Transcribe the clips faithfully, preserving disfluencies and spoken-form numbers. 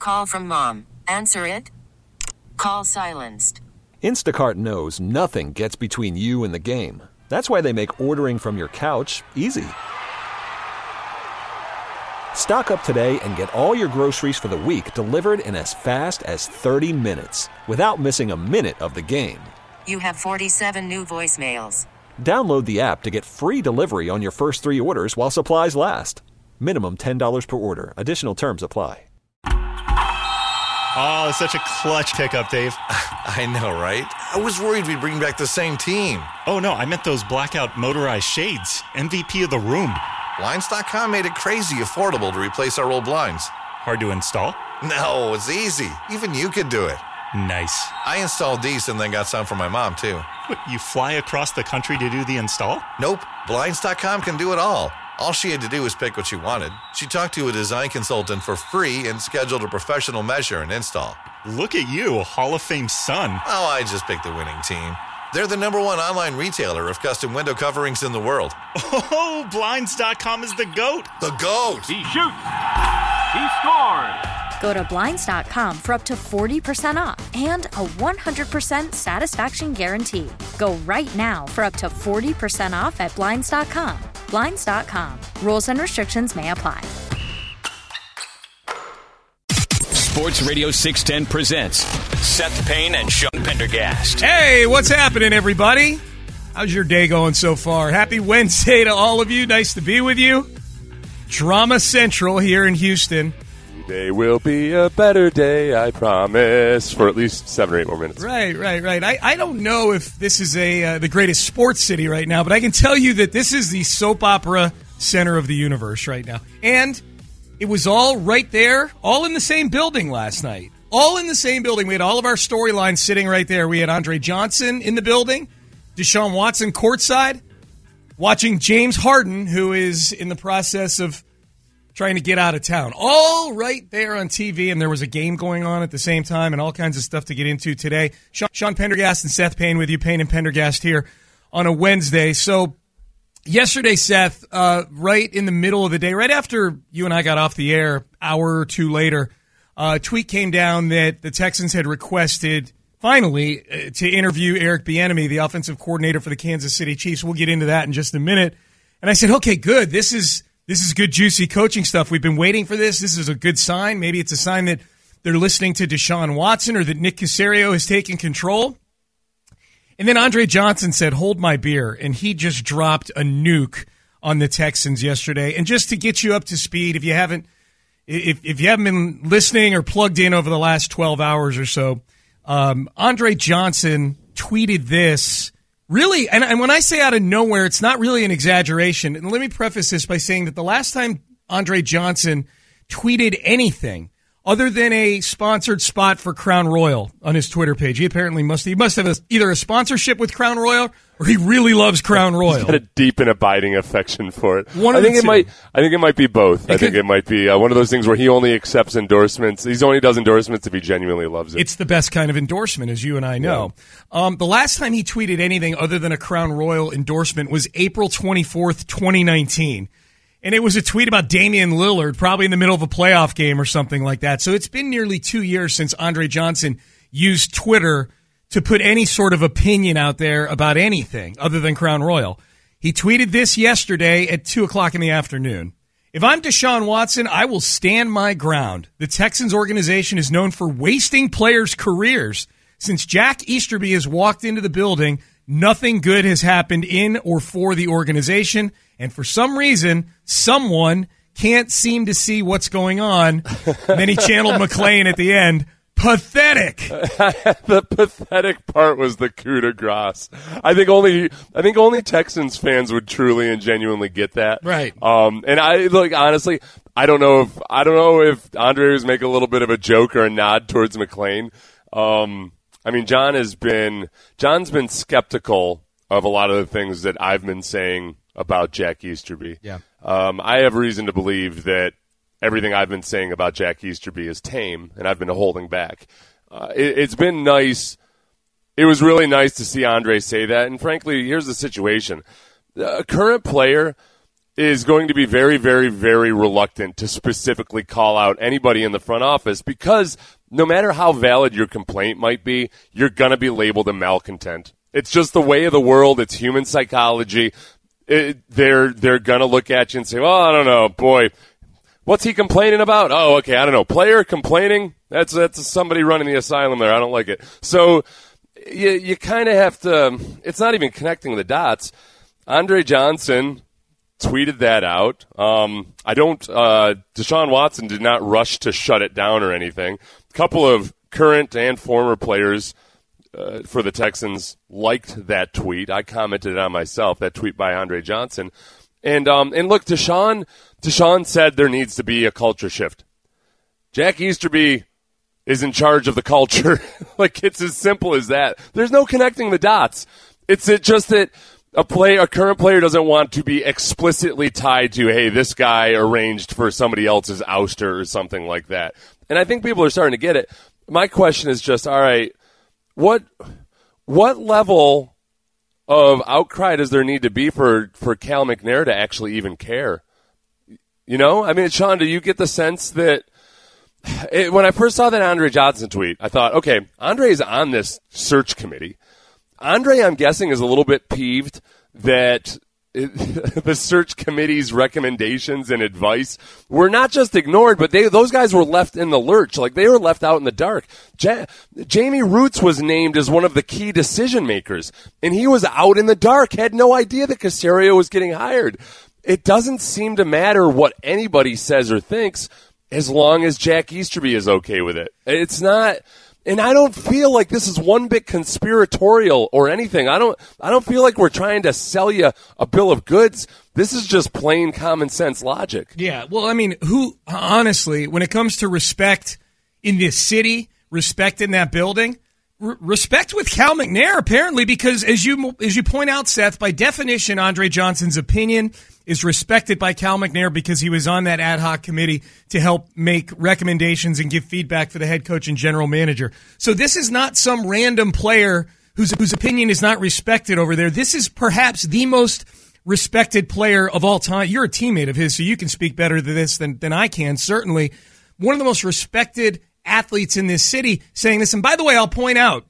Call from mom. Answer it. Call silenced. Instacart knows nothing gets between you and the game. That's why they make ordering from your couch easy. Stock up today and get all your groceries for the week delivered in as fast as thirty minutes without missing a minute of the game. You have forty-seven new voicemails. Download the app to get free delivery on your first three orders while supplies last. Minimum ten dollars per order. Additional terms apply. Oh, such a clutch pickup, Dave. I know, right? I was worried we'd bring back the same team. Oh, no, I meant those blackout motorized shades. M V P of the room. Blinds dot com made it crazy affordable to replace our old blinds. Hard to install? No, it's easy. Even you could do it. Nice. I installed these and then got some for my mom, too. What, you fly across the country to do the install? Nope. Blinds dot com can do it all. All she had to do was pick what she wanted. She talked to a design consultant for free and scheduled a professional measure and install. Look at you, Hall of Fame son. Oh, I just picked the winning team. They're the number one online retailer of custom window coverings in the world. Oh, Blinds dot com is the GOAT. The GOAT. He shoots. He scores. Go to Blinds dot com for up to forty percent off and a one hundred percent satisfaction guarantee. Go right now for up to forty percent off at Blinds dot com. Blinds dot com. Rules and restrictions may apply. Sports Radio six ten presents Seth Payne and Sean Pendergast. Hey, what's happening, everybody? How's your day going so far? Happy Wednesday to all of you. Nice to be with you. Drama Central here in Houston. Today will be a better day, I promise, for at least seven or eight more minutes. Right, right, right. I, I don't know if this is a uh, the greatest sports city right now, but I can tell you that this is the soap opera center of the universe right now. And it was all right there, all in the same building last night. All in the same building. We had all of our storylines sitting right there. We had Andre Johnson in the building, Deshaun Watson courtside, watching James Harden, who is in the process of trying to get out of town. All right there on T V, and there was a game going on at the same time and all kinds of stuff to get into today. Sean, Sean Pendergast and Seth Payne with you, Payne and Pendergast here on a Wednesday. So yesterday, Seth, uh, right in the middle of the day, right after you and I got off the air, hour or two later, uh, a tweet came down that the Texans had requested, finally, uh, to interview Eric Bieniemy, the offensive coordinator for the Kansas City Chiefs. We'll get into that in just a minute. And I said, okay, good. This is This is good, juicy coaching stuff. We've been waiting for this. This is a good sign. Maybe it's a sign that they're listening to Deshaun Watson or that Nick Caserio has taken control. And then Andre Johnson said, hold my beer. And he just dropped a nuke on the Texans yesterday. And just to get you up to speed, if you haven't if, if you haven't been listening or plugged in over the last twelve hours or so, um, Andre Johnson tweeted this. Really, and, and when I say out of nowhere, it's not really an exaggeration. And let me preface this by saying that the last time Andre Johnson tweeted anything other than a sponsored spot for Crown Royal on his Twitter page, he apparently must he must have a, either a sponsorship with Crown Royal or he really loves Crown Royal. He's got a deep and abiding affection for it. One I of think the it two. might. I think it might be both. It I think could, it might be uh, one of those things where he only accepts endorsements. He only does endorsements if he genuinely loves it. It's the best kind of endorsement, as you and I know. Yeah. Um, the last time he tweeted anything other than a Crown Royal endorsement was April twenty-fourth, twenty nineteen. And it was a tweet about Damian Lillard, probably in the middle of a playoff game or something like that. So it's been nearly two years since Andre Johnson used Twitter to put any sort of opinion out there about anything other than Crown Royal. He tweeted this yesterday at two o'clock in the afternoon. If I'm Deshaun Watson, I will stand my ground. The Texans organization is known for wasting players' careers. Since Jack Easterby has walked into the building, nothing good has happened in or for the organization. And for some reason, someone can't seem to see what's going on. And then he channeled McClain at the end. Pathetic. The pathetic part was the coup de grace. I think only I think only Texans fans would truly and genuinely get that. Right. Um, and I like honestly, I don't know if I don't know if Andre was making a little bit of a joke or a nod towards McClain. Um, I mean, John has been John's been skeptical of a lot of the things that I've been saying about Jack Easterby. Yeah. Um, I have reason to believe that everything I've been saying about Jack Easterby is tame, and I've been holding back. Uh, it, it's been nice. It was really nice to see Andre say that. And frankly, here's the situation. A current player is going to be very, very, very reluctant to specifically call out anybody in the front office because no matter how valid your complaint might be, you're going to be labeled a malcontent. It's just the way of the world. It's human psychology. It, they're they're going to look at you and say, well, I don't know, boy, what's he complaining about? Oh, okay, I don't know. Player complaining? That's that's somebody running the asylum there. I don't like it. So you, you kind of have to – it's not even connecting the dots. Andre Johnson – tweeted that out. Um, I don't, uh, Deshaun Watson did not rush to shut it down or anything. A couple of current and former players uh, for the Texans liked that tweet. I commented on myself, that tweet by Andre Johnson. And, um, and look, Deshaun, Deshaun said there needs to be a culture shift. Jack Easterby is in charge of the culture. Like, it's as simple as that. There's no connecting the dots. It's it just that A play, a current player doesn't want to be explicitly tied to, hey, this guy arranged for somebody else's ouster or something like that. And I think people are starting to get it. My question is just, all right, what what level of outcry does there need to be for, for Cal McNair to actually even care? You know? I mean, Sean, do you get the sense that it, when I first saw that Andre Johnson tweet, I thought, okay, Andre is on this search committee. Andre, I'm guessing, is a little bit peeved that it, the search committee's recommendations and advice were not just ignored, but they those guys were left in the lurch. Like, they were left out in the dark. Ja- Jamie Roots was named as one of the key decision makers, and he was out in the dark, had no idea that Caserio was getting hired. It doesn't seem to matter what anybody says or thinks as long as Jack Easterby is okay with it. It's not... And I don't feel like this is one bit conspiratorial or anything. I don't I don't feel like we're trying to sell you a bill of goods. This is just plain common sense logic. Yeah, well, I mean, who, honestly, when it comes to respect in this city, respect in that building, r- respect with Cal McNair, apparently, because as you as you point out, Seth, by definition, Andre Johnson's opinion is respected by Cal McNair because he was on that ad hoc committee to help make recommendations and give feedback for the head coach and general manager. So this is not some random player whose whose opinion is not respected over there. This is perhaps the most respected player of all time. You're a teammate of his, so you can speak better to this than, than I can, certainly. One of the most respected athletes in this city saying this. And by the way, I'll point out,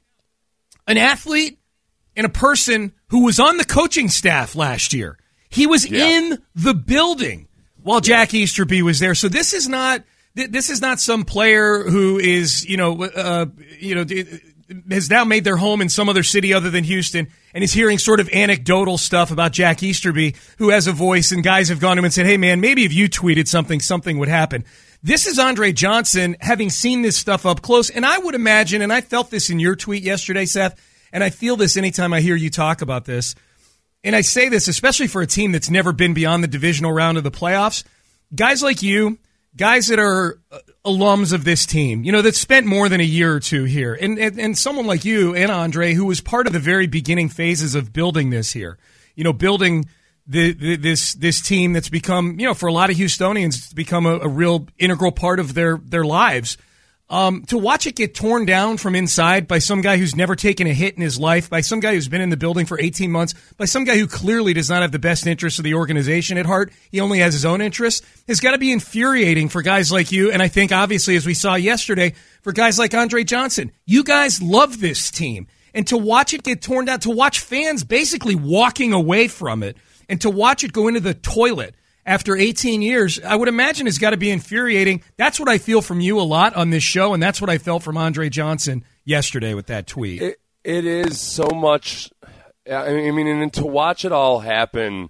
an athlete and a person who was on the coaching staff last year. He was yeah. in the building while Jack Easterby was there. So this is not this is not some player who is, you know, uh, you know, has now made their home in some other city other than Houston and is hearing sort of anecdotal stuff about Jack Easterby, who has a voice, and guys have gone to him and said, hey, man, maybe if you tweeted something, something would happen. This is Andre Johnson having seen this stuff up close, and I would imagine, and I felt this in your tweet yesterday, Seth, and I feel this anytime I hear you talk about this, and I say this especially for a team that's never been beyond the divisional round of the playoffs. Guys like you, guys that are alums of this team, you know, that spent more than a year or two here, and, and, and someone like you and Andre, who was part of the very beginning phases of building this here, you know, building the, the this this team that's become, you know, for a lot of Houstonians, it's become a, a real integral part of their, their lives. Um, to watch it get torn down from inside by some guy who's never taken a hit in his life, by some guy who's been in the building for eighteen months, by some guy who clearly does not have the best interests of the organization at heart, he only has his own interests, has got to be infuriating for guys like you, and I think obviously, as we saw yesterday, for guys like Andre Johnson. You guys love this team, and to watch it get torn down, to watch fans basically walking away from it, and to watch it go into the toilet after eighteen years, I would imagine it's got to be infuriating. That's what I feel from you a lot on this show, and that's what I felt from Andre Johnson yesterday with that tweet. It, it is so much. I mean, and to watch it all happen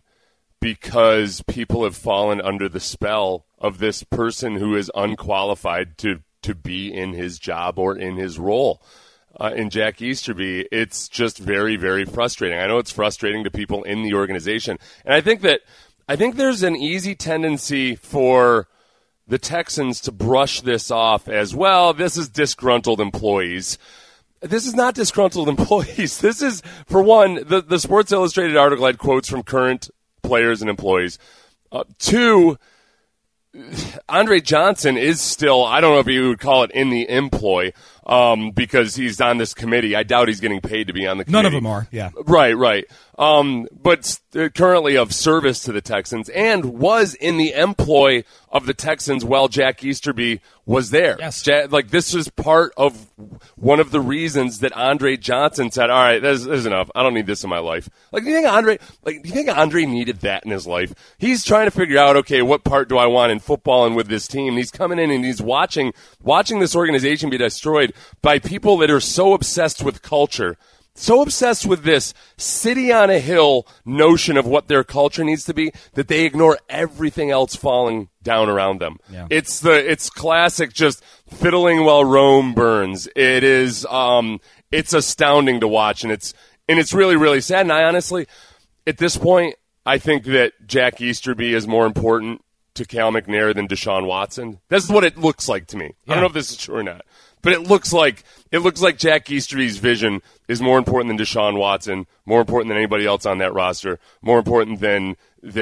because people have fallen under the spell of this person who is unqualified to, to be in his job or in his role. Uh, in Jack Easterby, it's just very, very frustrating. I know it's frustrating to people in the organization, and I think that I think there's an easy tendency for the Texans to brush this off as, well, this is disgruntled employees. This is not disgruntled employees. This is, for one, the, the Sports Illustrated article had quotes from current players and employees. Uh, two, Andre Johnson is still, I don't know if you would call it in the employ um, because he's on this committee. I doubt he's getting paid to be on the committee. None of them are, yeah. Right, right. Um, but uh, currently of service to the Texans and was in the employ of the Texans while Jack Easterby was there. Yes. Ja- like, this is part of one of the reasons that Andre Johnson said, all right, this is enough. I don't need this in my life. Like, do you think Andre, like, do you think Andre needed that in his life? He's trying to figure out, okay, what part do I want in football and with this team? And he's coming in and he's watching, watching this organization be destroyed by people that are so obsessed with culture. So obsessed with this city on a hill notion of what their culture needs to be that they ignore everything else falling down around them. Yeah. It's the it's classic just fiddling while Rome burns. It is um it's astounding to watch, and it's and it's really really sad. And I honestly, at this point, I think that Jack Easterby is more important to Cal McNair than Deshaun Watson. That's what it looks like to me. Yeah. I don't know if this is true or not. But it looks like it looks like Jack Easterby's vision is more important than Deshaun Watson, more important than anybody else on that roster, more important than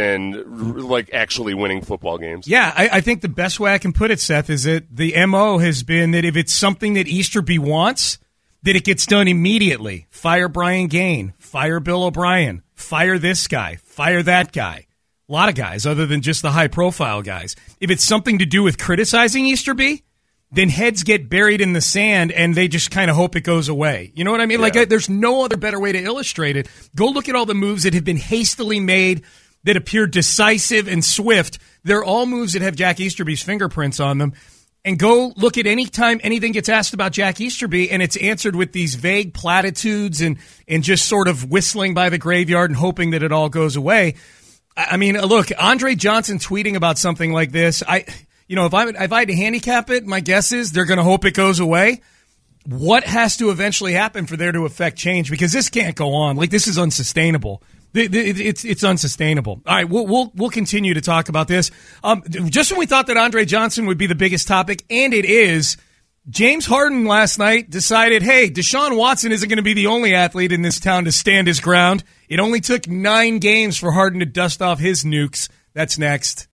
than like actually winning football games. Yeah, I, I think the best way I can put it, Seth, is that the M O has been that if it's something that Easterby wants, that it gets done immediately. Fire Brian Gaine, fire Bill O'Brien, fire this guy, fire that guy. A lot of guys, other than just the high-profile guys. If it's something to do with criticizing Easterby, then heads get buried in the sand and they just kind of hope it goes away. You know what I mean? Yeah. Like, I, there's no other better way to illustrate it. Go look at all the moves that have been hastily made that appear decisive and swift. They're all moves that have Jack Easterby's fingerprints on them. And go look at any time anything gets asked about Jack Easterby and it's answered with these vague platitudes and, and just sort of whistling by the graveyard and hoping that it all goes away. I mean, look, Andre Johnson tweeting about something like this, I... You know, if I if I had to handicap it, my guess is they're going to hope it goes away. What has to eventually happen for there to affect change? Because this can't go on. Like, this is unsustainable. It's it's unsustainable. All right, we'll we'll we'll continue to talk about this. Um, just when we thought that Andre Johnson would be the biggest topic, and it is, James Harden last night decided, hey, Deshaun Watson isn't going to be the only athlete in this town to stand his ground. It only took nine games for Harden to dust off his nukes. That's next.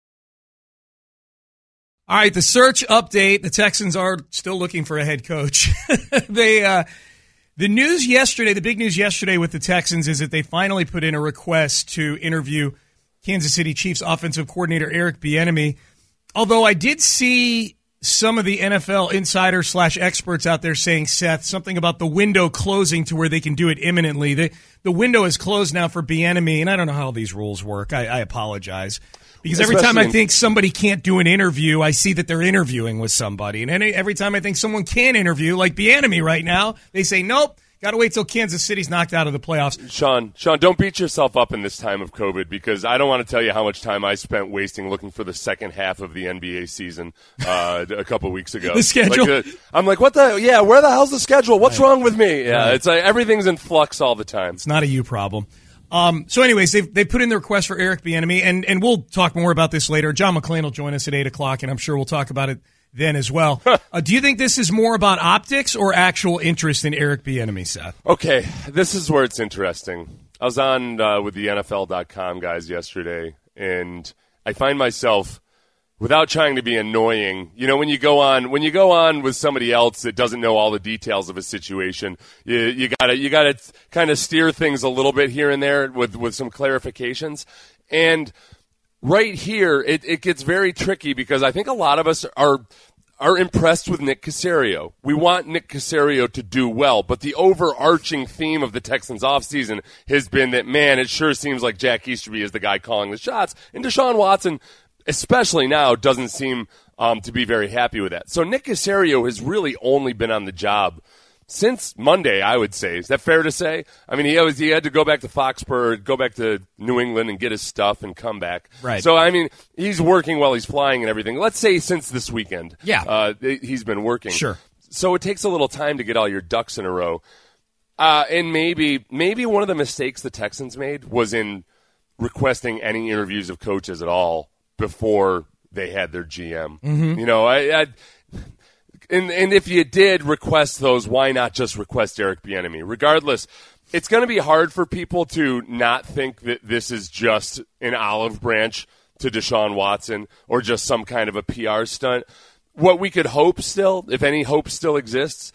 All right, the search update. The Texans are still looking for a head coach. they, uh, the news yesterday, the big news yesterday with the Texans is that they finally put in a request to interview Kansas City Chiefs offensive coordinator Eric Bieniemy. Although I did see some of the N F L insiders slash experts out there saying, Seth, something about the window closing to where they can do it imminently. The, the window is closed now for Bieniemy, and I don't know how these rules work. I, I apologize. Because every Especially time I think somebody can't do an interview, I see that they're interviewing with somebody. And every time I think someone can interview, like Bieniemy right now, they say, nope, got to wait till Kansas City's knocked out of the playoffs. Sean, Sean, don't beat yourself up in this time of COVID, because I don't want to tell you how much time I spent wasting looking for the second half of the N B A season uh, a couple weeks ago. The schedule? Like, uh, I'm like, what the? Yeah, where the hell's the schedule? What's right. wrong with me? Yeah, right. It's like everything's in flux all the time. It's not a you problem. Um, so anyways, they've, they put in the request for Eric Bieniemy, and, and we'll talk more about this later. John McClain will join us at eight o'clock, and I'm sure we'll talk about it then as well. uh, do you think this is more about optics or actual interest in Eric Bieniemy, Seth? Okay, this is where it's interesting. I was on uh, with the N F L dot com guys yesterday, and I find myself, without trying to be annoying, you know, when you go on when you go on with somebody else that doesn't know all the details of a situation, you, you gotta you gotta kind of steer things a little bit here and there with, with some clarifications. And right here, it, it gets very tricky because I think a lot of us are are impressed with Nick Caserio. We want Nick Caserio to do well, but the overarching theme of the Texans offseason has been that, man, it sure seems like Jack Easterby is the guy calling the shots, and Deshaun Watson, especially now, doesn't seem um, to be very happy with that. So Nick Caserio has really only been on the job since Monday, I would say. Is that fair to say? I mean, he always, he had to go back to Foxborough, go back to New England and get his stuff and come back. Right. So, I mean, he's working while he's flying and everything. Let's say since this weekend. Yeah. Uh, he's been working. Sure. So it takes a little time to get all your ducks in a row. Uh, and maybe maybe one of the mistakes the Texans made was in requesting any interviews of coaches at all before they had their G M. Mm-hmm. You know, I, I and and if you did request those, why not just request Eric Bieniemy? Regardless, it's going to be hard for people to not think that this is just an olive branch to Deshaun Watson or just some kind of a P R stunt. What we could hope still, if any hope still exists,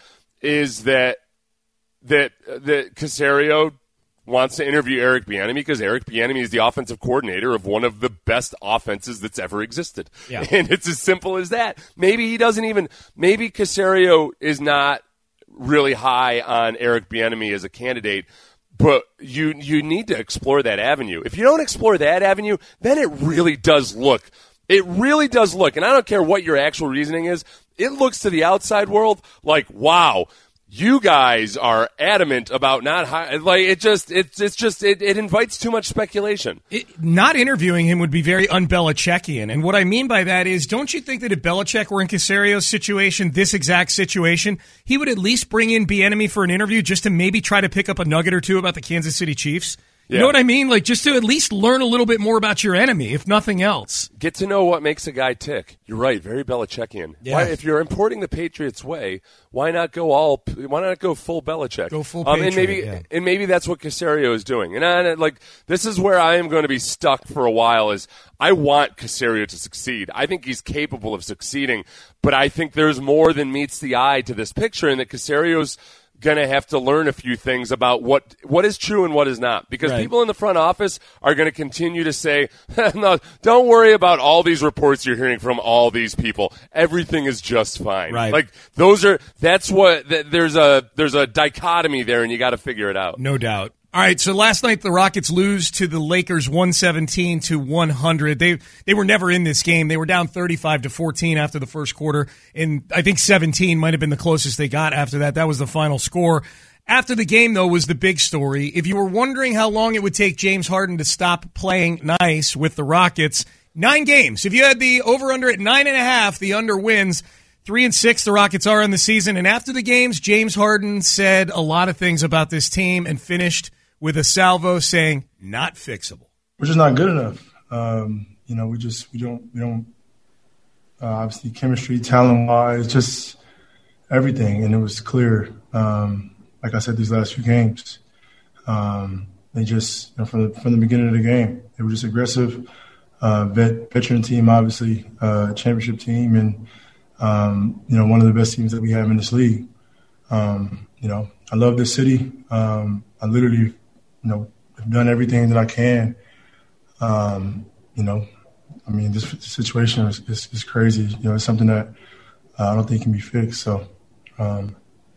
is that that that Caserio wants to interview Eric Bieniemy because Eric Bieniemy is the offensive coordinator of one of the best offenses that's ever existed. Yeah. And it's as simple as that. Maybe he doesn't even – maybe Caserio is not really high on Eric Bieniemy as a candidate, but you you need to explore that avenue. If you don't explore that avenue, then it really does look – it really does look – and I don't care what your actual reasoning is, it looks to the outside world like, wow – you guys are adamant about not high, like it just it's it's just it, it invites too much speculation. It, not interviewing him would be very un-Belichickian, and what I mean by that is, don't you think that if Belichick were in Casario's situation, this exact situation, he would at least bring in Bieniemy for an interview just to maybe try to pick up a nugget or two about the Kansas City Chiefs? You yeah. know what I mean? Like, just to at least learn a little bit more about your enemy, if nothing else. Get to know what makes a guy tick. You're right, very Belichickian. Yeah. Why, if you're importing the Patriots way, why not go all? Why not go full Belichick? Go full um, Patriot, and maybe yeah. and maybe that's what Caserio is doing. And I, like this is where I am going to be stuck for a while. Is I want Caserio to succeed. I think he's capable of succeeding, but I think there's more than meets the eye to this picture, and that Caserio's going to have to learn a few things about what what is true and what is not. Because right. people in the front office are going to continue to say, no, don't worry about all these reports you're hearing from all these people. Everything is just fine. Right. Like those are, that's what, th- there's a, there's a dichotomy there and you got to figure it out. No doubt. All right, so last night the Rockets lose to the Lakers one seventeen to one hundred. They they were never in this game. They were down thirty-five to fourteen after the first quarter, and I think seventeen might have been the closest they got after that. That was the final score. After the game, though, was the big story. If you were wondering how long it would take James Harden to stop playing nice with the Rockets, nine games. If you had the over-under at nine and a half, the under wins. Three and six the Rockets are in the season, and after the games, James Harden said a lot of things about this team and finished with a salvo saying, not fixable. We're just not good enough. Um, you know, we just, we don't, we don't, uh, obviously chemistry, talent-wise, just everything. And it was clear, um, like I said, these last few games, um, they just, you know, from the, from the beginning of the game, they were just aggressive, uh, vet, veteran team, obviously, uh, championship team, and, um, you know, one of the best teams that we have in this league. Um, you know, I love this city. Um, I literally, you know, I've done everything that I can. Um, you know, I mean, this situation is, is, is crazy. You know, it's something that uh, I don't think can be fixed. So, um,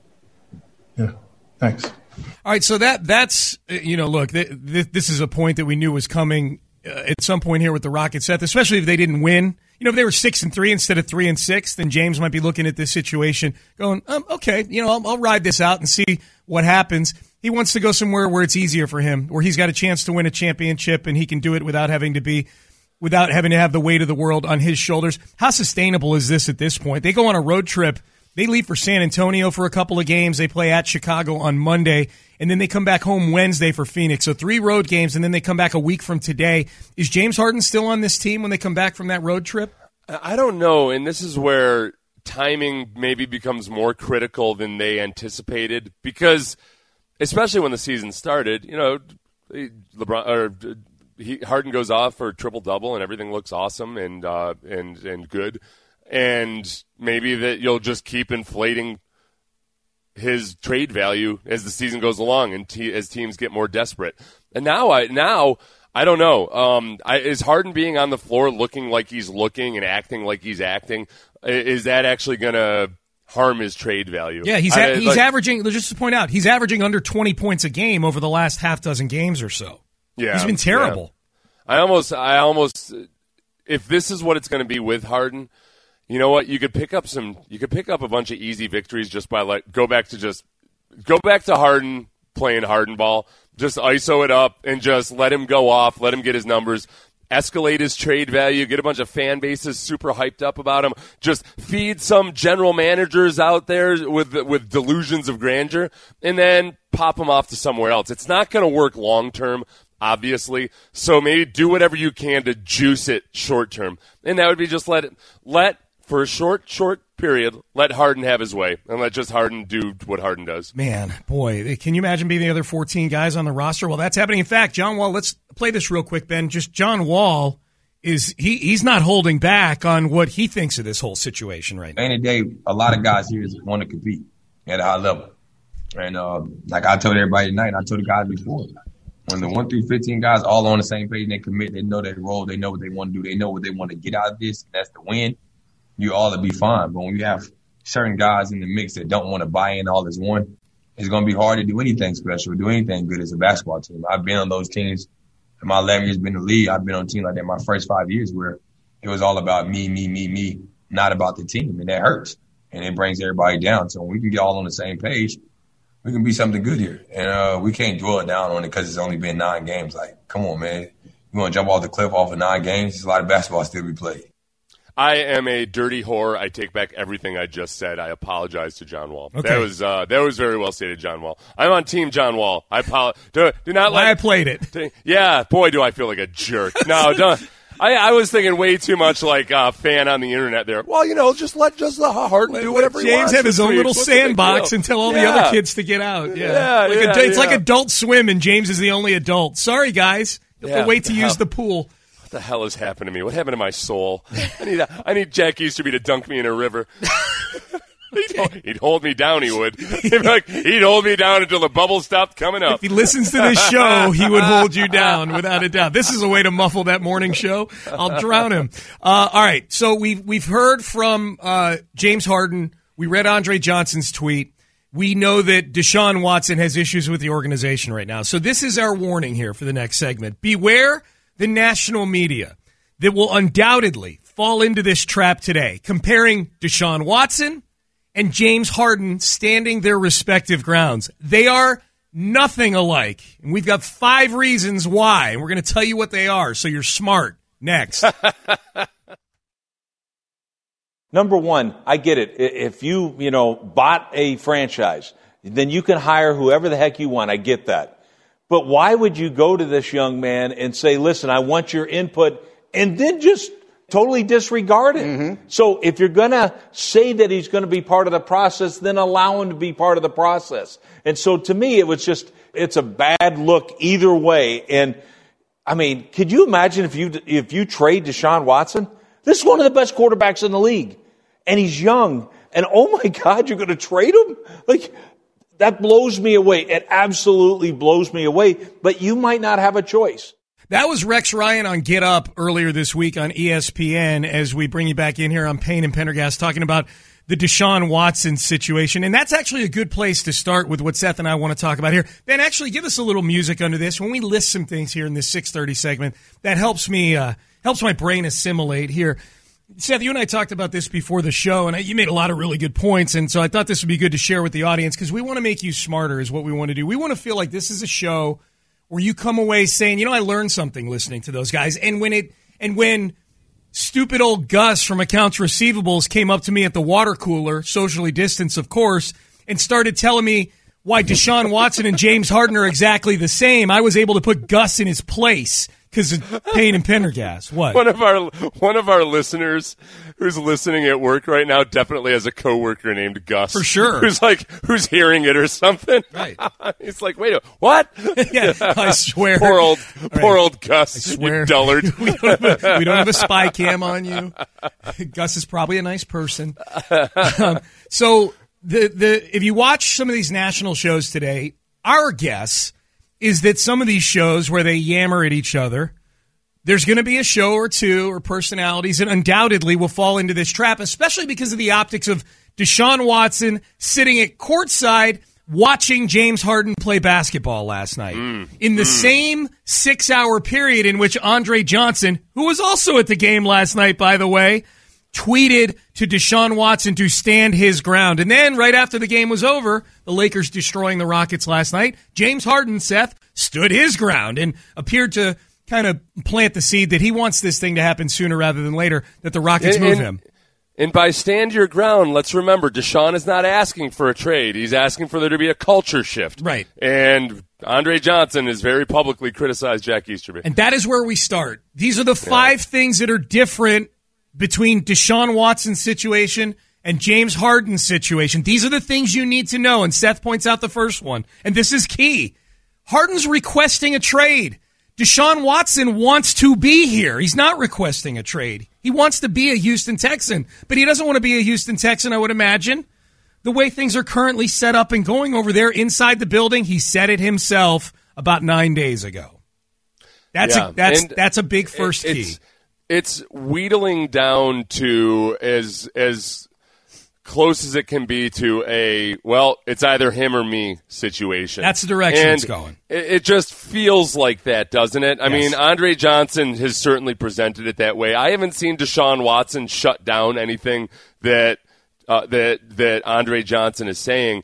yeah, thanks. All right, so that that's, you know, look, th- th- this is a point that we knew was coming uh, at some point here with the Rockets, Seth, especially if they didn't win. You know, if they were six and three instead of three and six, then James might be looking at this situation going, um, okay, you know, I'll, I'll ride this out and see what happens. He wants to go somewhere where it's easier for him, where he's got a chance to win a championship and he can do it without having to be, without having to have the weight of the world on his shoulders. How sustainable is this at this point? They go on a road trip. They leave for San Antonio for a couple of games. They play at Chicago on Monday, and then they come back home Wednesday for Phoenix. So three road games, and then they come back a week from today. Is James Harden still on this team when they come back from that road trip? I don't know, and this is where timing maybe becomes more critical than they anticipated, because especially when the season started, you know, LeBron or he, Harden goes off for a triple double and everything looks awesome and uh, and and good, and maybe that you'll just keep inflating his trade value as the season goes along and te- as teams get more desperate. And now I now. I don't know. Um, I, is Harden being on the floor looking like he's looking and acting like he's acting? Is that actually going to harm his trade value? Yeah, he's a, I, he's like, averaging. Just to point out, he's averaging under twenty points a game over the last half dozen games or so. Yeah, he's been terrible. Yeah. I almost, I almost, if this is what it's going to be with Harden, you know what? You could pick up some. You could pick up a bunch of easy victories just by like go back to just go back to Harden playing Harden ball. Just I S O it up and just let him go off, let him get his numbers, escalate his trade value, get a bunch of fan bases super hyped up about him, just feed some general managers out there with with delusions of grandeur, and then pop him off to somewhere else. It's not going to work long term, obviously, so maybe do whatever you can to juice it short term, and that would be just let it, let for a short, short period, let Harden have his way, and let just Harden do what Harden does. Man, boy, can you imagine being the other fourteen guys on the roster? Well, that's happening. In fact, John Wall, let's play this real quick, Ben. Just John Wall, is he he's not holding back on what he thinks of this whole situation right now. At the end of the day, a lot of guys here want to compete. at a high level. And uh, like I told everybody tonight, and I told the guys before, when the one through fifteen guys all on the same page and they commit, they know their role, they know what they want to do, they know what they want to get out of this, and that's the win, you all will be fine. But when you have certain guys in the mix that don't want to buy in all as one, it's going to be hard to do anything special, do anything good as a basketball team. I've been on those teams. In my eleven years been in the league, I've been on a team like that my first five years where it was all about me, me, me, me, not about the team. And that hurts. And it brings everybody down. So when we can get all on the same page, we can be something good here. And uh, we can't dwell down on it because it's only been nine games. Like, come on, man. You want to jump off the cliff off of nine games? There's a lot of basketball still to be played. I am a dirty whore. I take back everything I just said. I apologize to John Wall. Okay. That was uh, that was very well stated, John Wall. I'm on Team John Wall. I apologize. Do, do not Why let I played it. T- yeah, boy, do I feel like a jerk. No, don't. I, I was thinking way too much like a uh, fan on the internet there. Well, you know, just let just the Harden do whatever he James wants. have his own little What's sandbox and tell all yeah. the other kids to get out. Yeah, yeah, like yeah a, it's yeah. like Adult Swim, and James is the only adult. Sorry, guys. You have Yeah, to wait to the use hell? the pool. What the hell has happened to me? What happened to my soul? I need a, I need Jack Easterby to dunk me in a river. he'd, hold, he'd hold me down, he would. He'd, be like, he'd hold me down until the bubble stopped coming up. If he listens to this show, he would hold you down without a doubt. This is a way to muffle that morning show. I'll drown him. Uh, all right, so we've, we've heard from uh, James Harden. We read Andre Johnson's tweet. We know that Deshaun Watson has issues with the organization right now. So this is our warning here for the next segment. Beware the national media that will undoubtedly fall into this trap today, comparing Deshaun Watson and James Harden standing their respective grounds. They are nothing alike. And we've got five reasons why, and we're going to tell you what they are, so you're smart. Next. Number one, I get it. If you, you know, bought a franchise, then you can hire whoever the heck you want. I get that. But why would you go to this young man and say, listen, I want your input, and then just totally disregard it? Mm-hmm. So if you're going to say that he's going to be part of the process, then allow him to be part of the process. And so to me, it was just, it's a bad look either way. And I mean, could you imagine if you, if you trade Deshaun Watson? This is one of the best quarterbacks in the league. And he's young. And oh my God, you're going to trade him? Like, that blows me away. It absolutely blows me away. But you might not have a choice. That was Rex Ryan on Get Up earlier this week on E S P N as we bring you back in here on Payne and Pendergast talking about the Deshaun Watson situation. And that's actually a good place to start with what Seth and I want to talk about here. Ben, actually give us a little music under this. When we list some things here in this six thirty segment, that helps me, uh, helps my brain assimilate here. Seth, you and I talked about this before the show, and you made a lot of really good points, and so I thought this would be good to share with the audience because we want to make you smarter is what we want to do. We want to feel like this is a show where you come away saying, you know, I learned something listening to those guys. And when it and when stupid old Gus from Accounts Receivables came up to me at the water cooler, socially distanced, of course, and started telling me why Deshaun Watson and James Harden are exactly the same, I was able to put Gus in his place. Because of Payne and Pendergast. What? One of our one of our listeners who's listening at work right now definitely has a coworker named Gus. For sure. Who's like who's hearing it or something. Right. He's like, wait a what? Yeah, I swear. Poor old All poor right. old Gus. I swear. You dullard. we, don't have a, we don't have a spy cam on you. Gus is probably a nice person. Um, so the the if you watch some of these national shows today, our guess is that some of these shows where they yammer at each other, there's going to be a show or two or personalities that undoubtedly will fall into this trap, especially because of the optics of Deshaun Watson sitting at courtside watching James Harden play basketball last night. Mm, in the mm. same six-hour period in which Andre Johnson, who was also at the game last night, by the way, tweeted to Deshaun Watson to stand his ground. And then right after the game was over, the Lakers destroying the Rockets last night, James Harden, Seth, stood his ground and appeared to kind of plant the seed that he wants this thing to happen sooner rather than later, that the Rockets and, move and, him. And by stand your ground, let's remember, Deshaun is not asking for a trade. He's asking for there to be a culture shift. Right. And Andre Johnson has very publicly criticized Jack Easterby. And that is where we start. These are the five yeah. things that are different between Deshaun Watson's situation and James Harden's situation. These are the things you need to know. And Seth points out the first one. And this is key. Harden's requesting a trade. Deshaun Watson wants to be here. He's not requesting a trade. He wants to be a Houston Texan, but he doesn't want to be a Houston Texan, I would imagine, the way things are currently set up and going over there inside the building. He said it himself about nine days ago. That's yeah. a, that's and that's a big first it, key. It's, it's wheedling down to as as close as it can be to a, well, it's either him or me situation. That's the direction and it's going. It, it just feels like that, doesn't it? I Yes. mean, Andre Johnson has certainly presented it that way. I haven't seen Deshaun Watson shut down anything that uh, that that Andre Johnson is saying,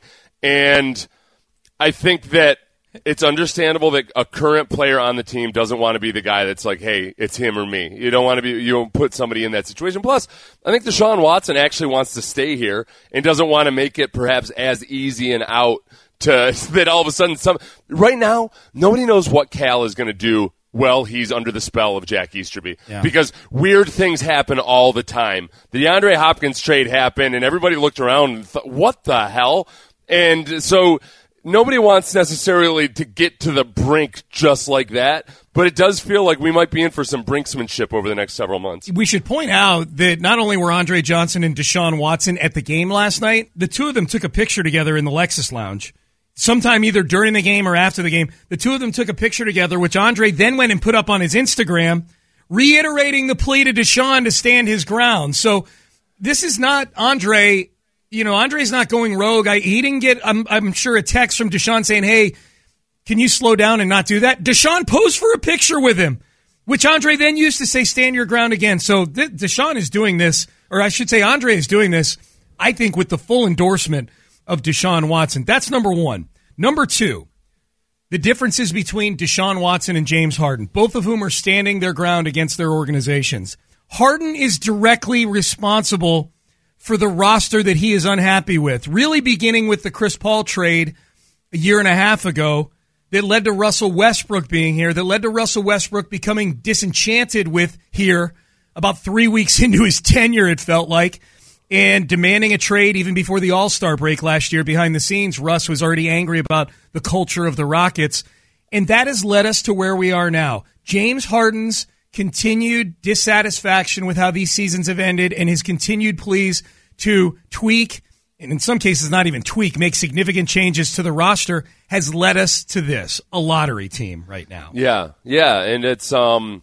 and I think that it's understandable that a current player on the team doesn't want to be the guy that's like, hey, it's him or me. You don't want to be, you don't put somebody in that situation. Plus, I think Deshaun Watson actually wants to stay here and doesn't want to make it perhaps as easy and out to that all of a sudden some, right now, nobody knows what Cal is going to do. Well, he's under the spell of Jack Easterby Yeah. because weird things happen all the time. The DeAndre Hopkins trade happened and everybody looked around and thought, what the hell? And so, nobody wants necessarily to get to the brink just like that, but it does feel like we might be in for some brinksmanship over the next several months. We should point out that not only were Andre Johnson and Deshaun Watson at the game last night, the two of them took a picture together in the Lexus Lounge. Sometime either during the game or after the game, the two of them took a picture together, which Andre then went and put up on his Instagram, reiterating the plea to Deshaun to stand his ground. So this is not Andre... You know, Andre's not going rogue. I, he didn't get, I'm, I'm sure, a text from Deshaun saying, hey, can you slow down and not do that? Deshaun posed for a picture with him, which Andre then used to say, stand your ground again. So th- Deshaun is doing this, or I should say Andre is doing this, I think, with the full endorsement of Deshaun Watson. That's number one. Number two, the differences between Deshaun Watson and James Harden, both of whom are standing their ground against their organizations. Harden is directly responsible for the roster that he is unhappy with, really beginning with the Chris Paul trade a year and a half ago that led to Russell Westbrook being here, that led to Russell Westbrook becoming disenchanted with here about three weeks into his tenure, it felt like, and demanding a trade even before the All-Star break last year. Behind the scenes, Russ was already angry about the culture of the Rockets, and that has led us to where we are now. James Harden's continued dissatisfaction with how these seasons have ended and his continued pleas to tweak, and in some cases not even tweak, make significant changes to the roster has led us to this, a lottery team right now. Yeah, yeah, and it's um,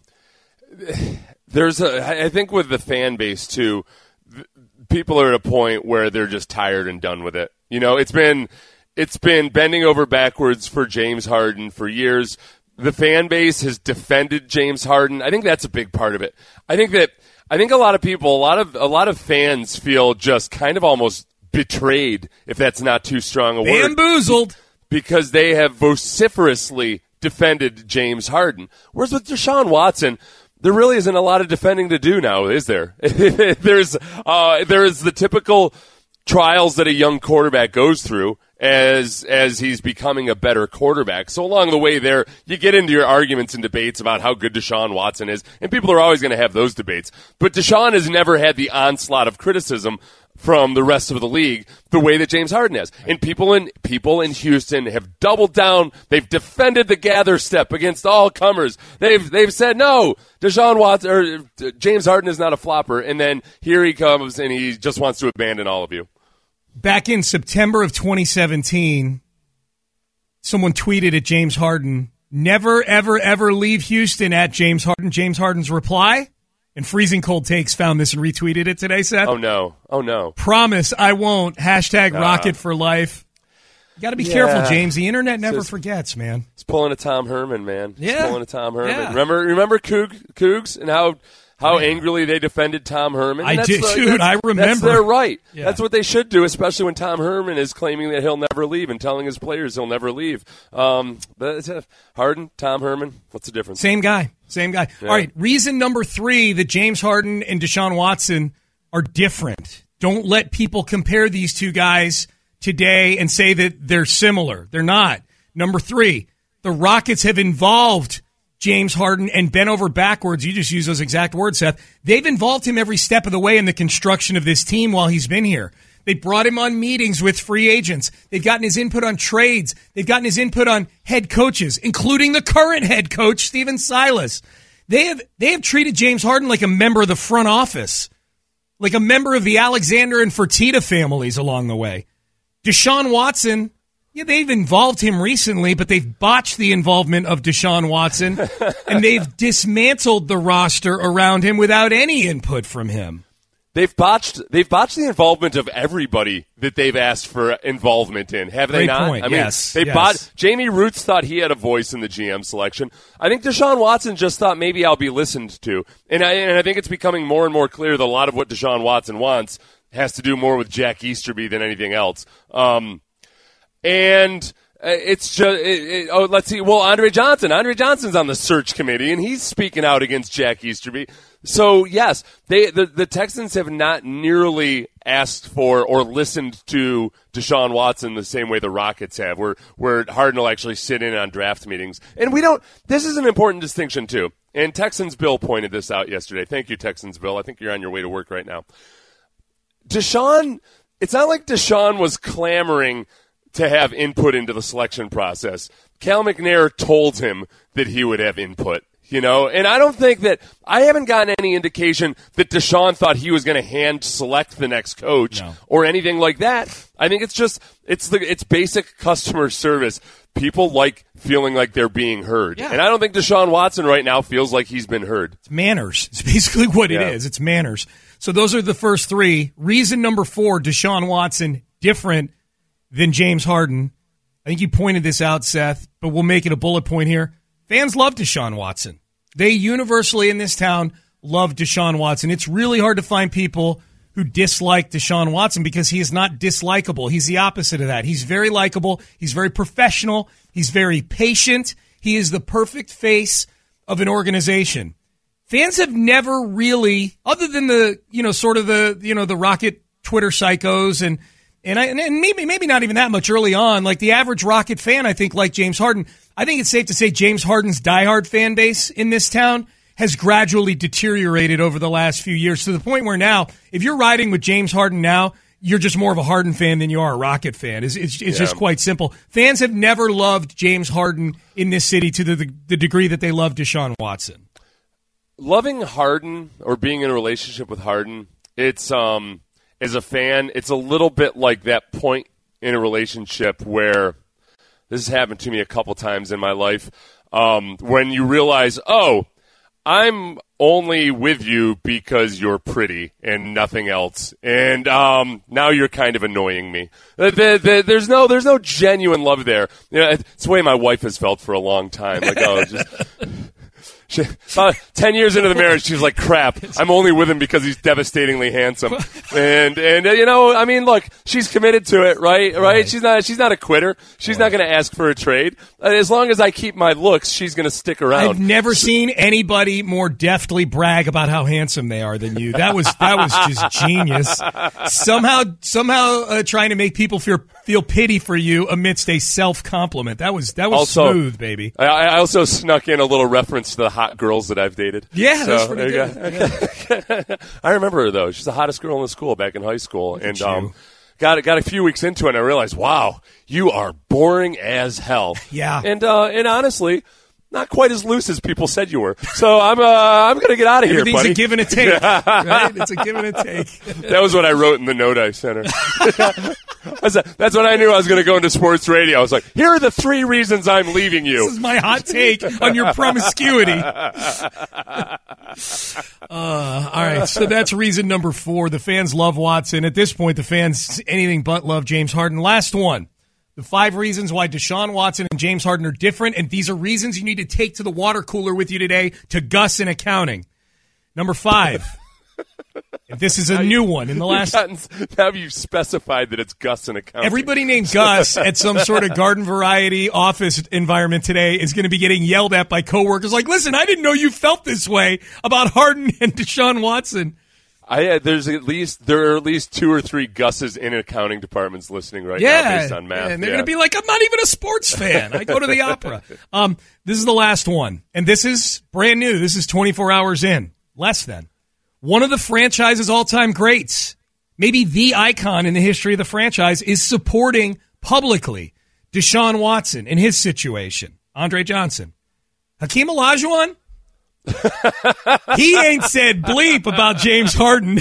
there's a, I think with the fan base too, people are at a point where they're just tired and done with it. You know, it's been it's been bending over backwards for James Harden for years. The fan base has defended James Harden. I think that's a big part of it. I think that I think a lot of people, a lot of a lot of fans feel just kind of almost betrayed, if that's not too strong a word. Bamboozled. Because they have vociferously defended James Harden. Whereas with Deshaun Watson, there really isn't a lot of defending to do now, is there? There's uh, there is the typical trials that a young quarterback goes through as as he's becoming a better quarterback. So along the way there, you get into your arguments and debates about how good Deshaun Watson is, and people are always going to have those debates. But Deshaun has never had the onslaught of criticism from the rest of the league the way that James Harden has. And people in people in Houston have doubled down. They've defended the gather step against all comers. They've they've said no, Deshaun Watson or James Harden is not a flopper. And then here he comes and he just wants to abandon all of you. Back in September of twenty seventeen, someone tweeted at James Harden, never, ever, ever leave Houston at James Harden. James Harden's reply, and Freezing Cold Takes found this and retweeted it today, Seth. Oh, no. Oh, no. Promise I won't. Hashtag uh, Rocket for life. You got to be yeah. careful, James. The internet never Just, forgets, man. It's pulling a Tom Herman, man. Yeah. It's pulling a Tom Herman. Yeah. Remember remember Coug, Cougs and how how yeah. angrily they defended Tom Herman? I that's did, the, dude. I remember. That's their right. Yeah. That's what they should do, especially when Tom Herman is claiming that he'll never leave and telling his players he'll never leave. Um, but uh, Harden, Tom Herman, what's the difference? Same guy. Same guy. Yeah. All right, reason number three that James Harden and Deshaun Watson are different. Don't let people compare these two guys today and say that they're similar. They're not. Number three, the Rockets have involved James Harden and bent over backwards. You just use those exact words, Seth. They've involved him every step of the way in the construction of this team while he's been here. They brought him on meetings with free agents. They've gotten his input on trades. They've gotten his input on head coaches, including the current head coach, Stephen Silas. They have they have treated James Harden like a member of the front office, like a member of the Alexander and Fertitta families along the way. Deshaun Watson, yeah, they've involved him recently, but they've botched the involvement of Deshaun Watson, and they've dismantled the roster around him without any input from him. They've botched. They've botched the involvement of everybody that they've asked for involvement in. Have they Great not? point. I mean, yes. They yes. bought. Jamie Roots thought he had a voice in the G M selection. I think Deshaun Watson just thought maybe I'll be listened to, and I and I think it's becoming more and more clear that a lot of what Deshaun Watson wants has to do more with Jack Easterby than anything else. Um, and. It's just, it, it, oh, let's see. Well, Andre Johnson. Andre Johnson's on the search committee, and he's speaking out against Jack Easterby. So, yes, they the, the Texans have not nearly asked for or listened to Deshaun Watson the same way the Rockets have, where, where Harden will actually sit in on draft meetings. And we don't – this is an important distinction, too. And Texans Bill pointed this out yesterday. Thank you, Texans Bill. I think you're on your way to work right now. Deshaun – it's not like Deshaun was clamoring – to have input into the selection process. Cal McNair told him that he would have input, you know, and I don't think that I haven't gotten any indication that Deshaun thought he was going to hand select the next coach no. or anything like that. I think it's just it's the it's basic customer service. People like feeling like they're being heard, yeah. and I don't think Deshaun Watson right now feels like he's been heard. It's manners. It's basically what it yeah. is. It's manners. So those are the first three. Reason number four: Deshaun Watson different than James Harden. I think you pointed this out, Seth, but we'll make it a bullet point here. Fans love Deshaun Watson. They universally in this town love Deshaun Watson. It's really hard to find people who dislike Deshaun Watson because he is not dislikable. He's the opposite of that. He's very likable. He's very professional. He's very patient. He is the perfect face of an organization. Fans have never really, other than the, you know, sort of the, you know, the Rocket Twitter psychos and And, I, and maybe maybe not even that much early on. Like the average Rocket fan, I think, like James Harden, I think it's safe to say James Harden's diehard fan base in this town has gradually deteriorated over the last few years to the point where now, if you're riding with James Harden now, you're just more of a Harden fan than you are a Rocket fan. It's, it's, it's yeah. just quite simple. Fans have never loved James Harden in this city to the, the degree that they love Deshaun Watson. Loving Harden or being in a relationship with Harden, it's um. as a fan, it's a little bit like that point in a relationship where this has happened to me a couple times in my life, um, when you realize, oh, I'm only with you because you're pretty and nothing else, and um, now you're kind of annoying me. The, the, the, there's no, there's no genuine love there. You know, it's the way my wife has felt for a long time. Like, oh, just. She, about ten years into the marriage, she was like, crap, I'm only with him because he's devastatingly handsome. And, and uh, you know, I mean, look, she's committed to it, right? Right? right. She's not She's not a quitter. She's right. not going to ask for a trade. Uh, as long as I keep my looks, she's going to stick around. I've never so, seen anybody more deftly brag about how handsome they are than you. That was that was just genius. Somehow, somehow uh, trying to make people feel feel pity for you amidst a self-compliment. That was that was also, smooth, baby. I, I also snuck in a little reference to the hot girls that I've dated. Yeah, so, that's pretty good. Yeah. I remember her, though. She's the hottest girl in the school back in high school. And um, got, got a few weeks into it, and I realized, wow, you are boring as hell. Yeah. And, uh, and honestly, not quite as loose as people said you were. So I'm uh, I'm going to get out of here, buddy. Everything's a give and a take, right? It's a give and a take. That was what I wrote in the note I sent her. That's when I knew I was going to go into sports radio. I was like, here are the three reasons I'm leaving you. This is my hot take on your promiscuity. uh, all right, so that's reason number four. The fans love Watson. At this point, the fans anything but love James Harden. Last one. The five reasons why Deshaun Watson and James Harden are different, and these are reasons you need to take to the water cooler with you today to Gus in accounting. Number five. If this is a new one in the last... Now you've specified that it's Gus in accounting. Everybody named Gus at some sort of garden variety office environment today is going to be getting yelled at by coworkers like, listen, I didn't know you felt this way about Harden and Deshaun Watson. I uh, there's at least there are at least two or three Gus's in accounting departments listening right yeah, now based on math. And they're yeah. going to be like, I'm not even a sports fan. I go to the opera. Um, this is the last one, and this is brand new. This is twenty-four hours in, less than. One of the franchise's all-time greats, maybe the icon in the history of the franchise, is supporting publicly Deshaun Watson in his situation. Andre Johnson. Hakeem Olajuwon? He ain't said bleep about James Harden.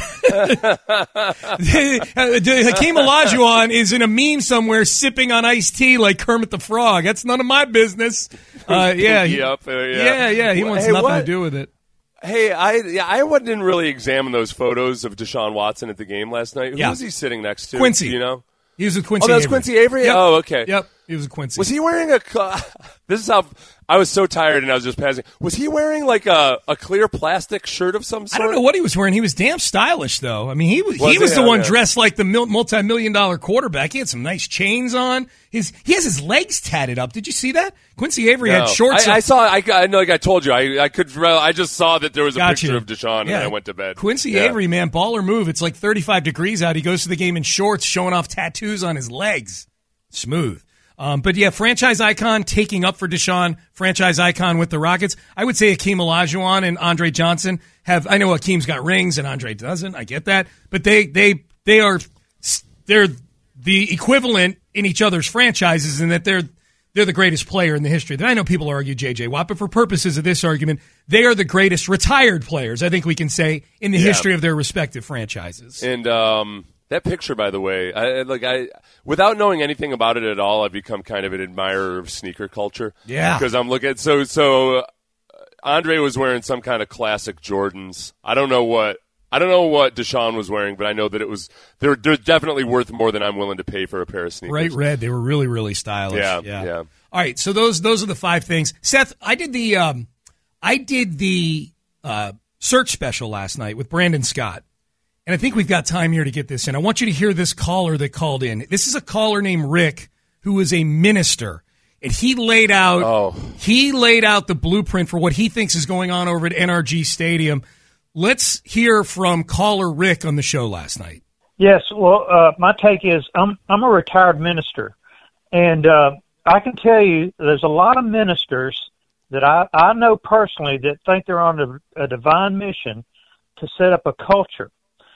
Hakeem Olajuwon is in a meme somewhere sipping on iced tea like Kermit the Frog. That's none of my business. Uh, yeah, he, up, uh, yeah, yeah, yeah. He wants hey, nothing what? to do with it. Hey, I yeah, I didn't really examine those photos of Deshaun Watson at the game last night. Who Yeah. was he sitting next to? Quincy. Do you know? He was with Quincy Oh, that was Avery. Quincy Avery? Yep. Oh, okay. Yep, he was with Quincy. Was he wearing a... cl- This is how... I was so tired and I was just passing. Was he wearing like a, a clear plastic shirt of some sort? I don't know what he was wearing. He was damn stylish, though. I mean, he was, Was he was he? the Oh, one yeah. dressed like the mil- multi-million dollar quarterback. He had some nice chains on. His He has his legs tatted up. Did you see that? Quincy Avery No. had shorts. I, up- I saw... I, I know, like I told you, I, I could... I just saw that there was a Gotcha. picture of Deshaun Yeah. and I went to bed. Quincy Yeah. Avery, man, baller move. It's like thirty-five degrees out. He goes to the game in shorts, showing off tattoos on his legs. Smooth. Um, but yeah, franchise icon taking up for Deshaun, franchise icon with the Rockets. I would say Hakeem Olajuwon and Andre Johnson have. I know Hakeem's got rings and Andre doesn't. I get that, but they they they are they're the equivalent in each other's franchises in that they're they're the greatest player in the history. Then I know people argue J J Watt, but for purposes of this argument, they are the greatest retired players. I think we can say in the Yeah. history of their respective franchises. And um, that picture, by the way, I, like I, without knowing anything about it at all, I've become kind of an admirer of sneaker culture. Yeah, because I'm looking. So, so uh, Andre was wearing some kind of classic Jordans. I don't know what. I don't know what Deshaun was wearing, but I know that it was. They're, they're definitely worth more than I'm willing to pay for a pair of sneakers. Bright red. They were really, really stylish. Yeah, yeah. yeah. All right, so those those are the five things. Seth, I did the um, I did the uh, search special last night with Brandon Scott. And I think we've got time here to get this in. I want you to hear this caller that called in. This is a caller named Rick who is a minister. And he laid out oh. he laid out the blueprint for what he thinks is going on over at N R G Stadium. Let's hear from caller Rick on the show last night. Yes, well, uh, my take is I'm I'm a retired minister, and uh, I can tell you there's a lot of ministers that I, I know personally that think they're on a, a divine mission to set up a culture.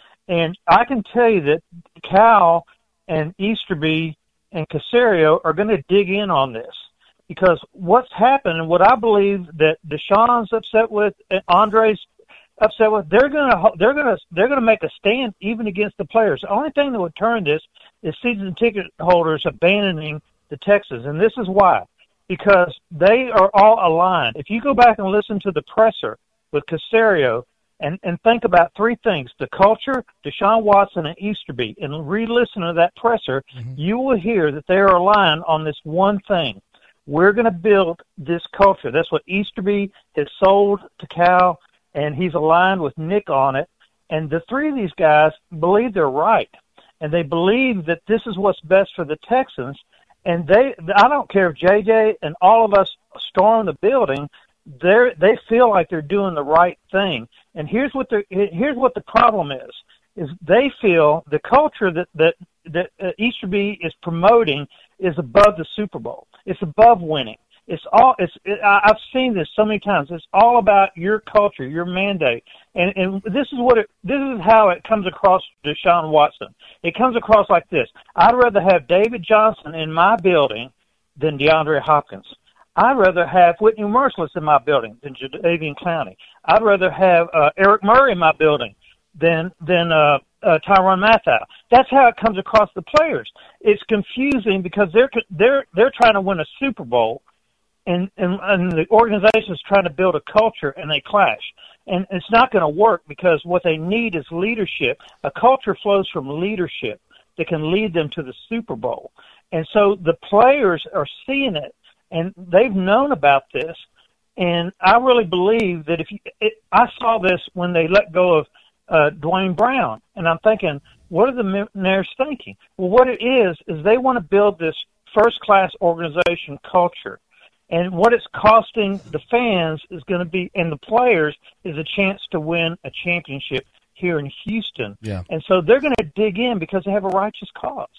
And I can tell you that Cal and Easterby and Caserio are going to dig in on this, because what's happened and what I believe that Deshaun's upset with, and Andre's upset with, they're going to they're going to they're going to make a stand even against the players. The only thing that would turn this is season ticket holders abandoning the Texans, and this is why, because they are all aligned. If you go back and listen to the presser with Caserio, And, and think about three things: the culture, Deshaun Watson, and Easterby, and re-listen to that presser, mm-hmm. you will hear that they are aligned on this one thing. We're going to build this culture. That's what Easterby has sold to Cal, and he's aligned with Nick on it. And the three of these guys believe they're right, and they believe that this is what's best for the Texans. And they, I don't care if J J and all of us storm the building, they they feel like they're doing the right thing. And here's what the here's what the problem is: is they feel the culture that that that uh, Easterby is promoting is above the Super Bowl. It's above winning. It's all. It's. It, I, I've seen this so many times. It's all about your culture, your mandate, and and this is what it. This is how it comes across to Deshaun Watson. It comes across like this: I'd rather have David Johnson in my building than DeAndre Hopkins. I'd rather have Whitney Merciless in my building than Jadeveon Clowney. I'd rather have uh, Eric Murray in my building than than uh, uh, Tyrann Mathieu. That's how it comes across the players. It's confusing because they're they're they're trying to win a Super Bowl, and and, and the organization is trying to build a culture, and they clash. And it's not going to work because what they need is leadership. A culture flows from leadership that can lead them to the Super Bowl. And so the players are seeing it. And they've known about this, and I really believe that if you, it, I saw this when they let go of uh, Dwayne Brown, and I'm thinking, what are the millionaires thinking? Well, what it is is they want to build this first-class organization culture, and what it's costing the fans is going to be, and the players, is a chance to win a championship here in Houston. Yeah. And so they're going to dig in because they have a righteous cause.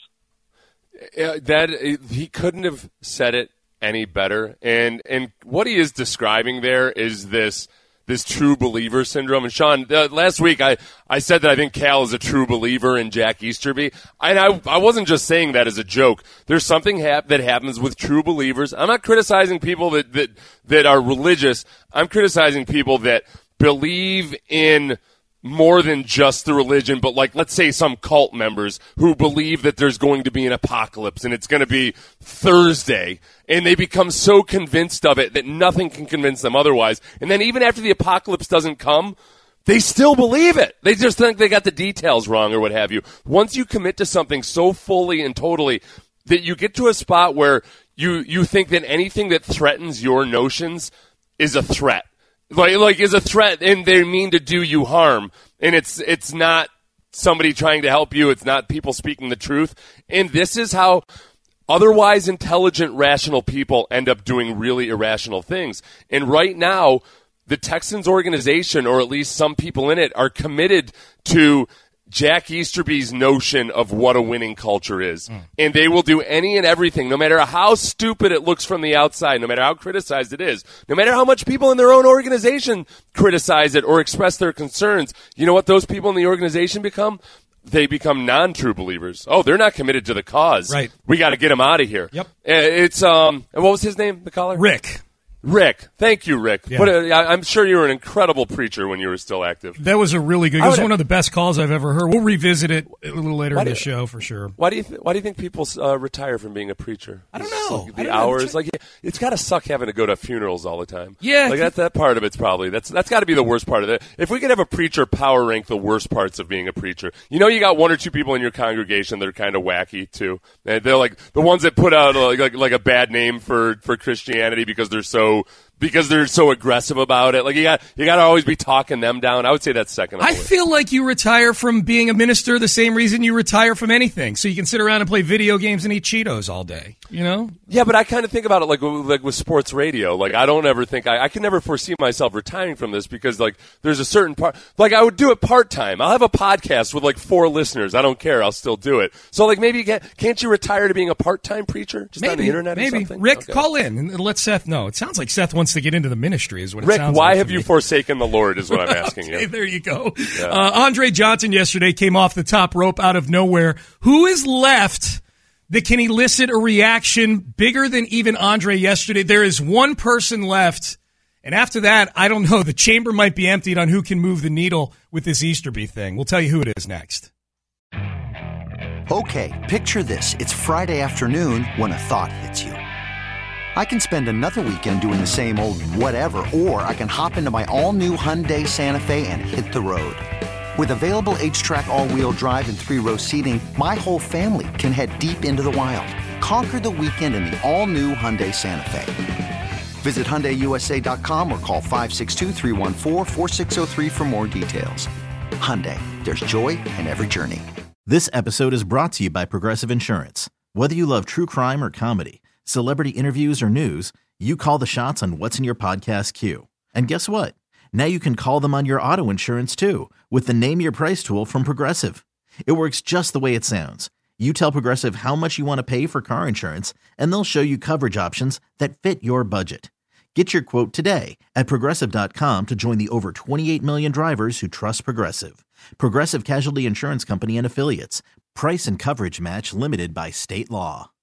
Uh, that he couldn't have said it any better. And and what he is describing there is this this true believer syndrome. And Sean, uh, last week I, I said that I think Cal is a true believer in Jack Easterby. And I, I wasn't just saying that as a joke. There's something hap- that happens with true believers. I'm not criticizing people that, that, that are religious. I'm criticizing people that believe in more than just the religion, but like, let's say some cult members who believe that there's going to be an apocalypse and it's going to be Thursday, and they become so convinced of it that nothing can convince them otherwise. And then even after the apocalypse doesn't come, they still believe it. They just think they got the details wrong or what have you. Once you commit to something so fully and totally that you get to a spot where you, you think that anything that threatens your notions is a threat. Like, like is a threat, and they mean to do you harm, and it's it's not somebody trying to help you. It's not people speaking the truth, and this is how otherwise intelligent, rational people end up doing really irrational things. And right now, the Texans organization, or at least some people in it, are committed to Jack Easterby's notion of what a winning culture is. Mm. And they will do any and everything, no matter how stupid it looks from the outside, no matter how criticized it is, no matter how much people in their own organization criticize it or express their concerns. You know what those people in the organization become? They become non-true believers. Oh, they're not committed to the cause. Right. We got to get them out of here. Yep. It's, um, and what was his name, the caller? Rick. Rick. Thank you, Rick. Yeah. What a, I'm sure you were an incredible preacher when you were still active. That was a really good. It was one of the best calls I've ever heard. We'll revisit it a little later Why in the do- show for sure. Why do you th- Why do you think people uh, retire from being a preacher? I don't know. Like I the don't know. hours, like it's got to suck having to go to funerals all the time. Yeah. like that's that part of it's probably that's that's got to be the worst part of it. If we could have a preacher power rank the worst parts of being a preacher, you know, you got one or two people in your congregation that are kind of wacky too. And they're like the ones that put out like, like like a bad name for for Christianity because they're so. Because they're so aggressive about it. Like, you got you got to always be talking them down. I would say that's second. I feel like you retire from being a minister the same reason you retire from anything. So you can sit around and play video games and eat Cheetos all day, you know? Yeah, but I kind of think about it like like with sports radio. Like, I don't ever think I, I can never foresee myself retiring from this because, like, there's a certain part. Like, I would do it part time. I'll have a podcast with like four listeners. I don't care. I'll still do it. So, like, maybe you can't, can't you retire to being a part time preacher just maybe, on the internet maybe. or something? Rick, Okay. call in and let Seth know. It sounds like Seth wants to get into the ministry is what it Rick, sounds why like. have to you me. forsaken the Lord is what I'm asking okay, you. there you go. Yeah. Uh, Andre Johnson yesterday came off the top rope out of nowhere. Who is left that can elicit a reaction bigger than even Andre yesterday? There is one person left, and after that, I don't know. The chamber might be emptied on who can move the needle with this Easterby thing. We'll tell you who it is next. Okay, picture this. It's Friday afternoon when a thought hits you. I can spend another weekend doing the same old whatever, or I can hop into my all-new Hyundai Santa Fe and hit the road. With available H-Track all-wheel drive and three-row seating, my whole family can head deep into the wild. Conquer the weekend in the all-new Hyundai Santa Fe. Visit Hyundai U S A dot com or call five six two, three one four, four six zero three for more details. Hyundai, there's joy in every journey. This episode is brought to you by Progressive Insurance. Whether you love true crime or comedy, celebrity interviews or news, you call the shots on what's in your podcast queue. And guess what? Now you can call them on your auto insurance too with the Name Your Price tool from Progressive. It works just the way it sounds. You tell Progressive how much you want to pay for car insurance, and they'll show you coverage options that fit your budget. Get your quote today at Progressive dot com to join the over twenty-eight million drivers who trust Progressive. Progressive Casualty Insurance Company and Affiliates. Price and coverage match limited by state law.